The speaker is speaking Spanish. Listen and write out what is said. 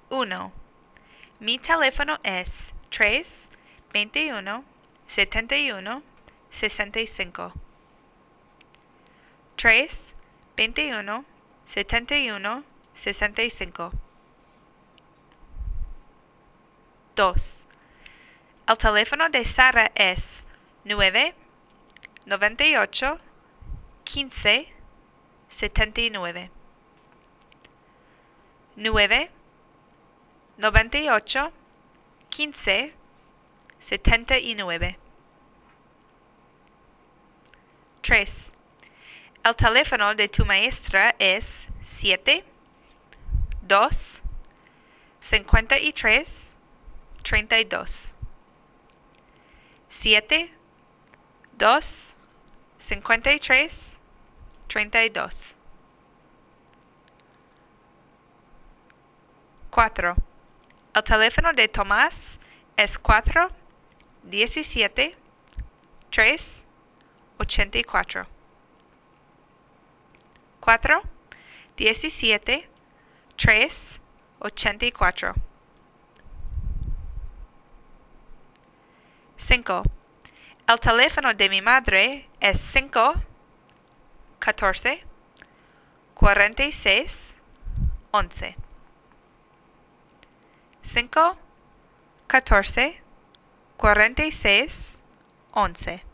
1. Mi teléfono es 3-21-71-65. 3-21-71-65. 2. El teléfono de Sara es 9-98-15-79. 9-98-15-79. 3. El teléfono de tu maestra es 7-2-53-32. 7-2-53-32. 4. El teléfono de Tomás es 4-17-3-84. 4-17-3-84. 5. El teléfono de mi madre es 5-14-46-11. 5-14-46-11.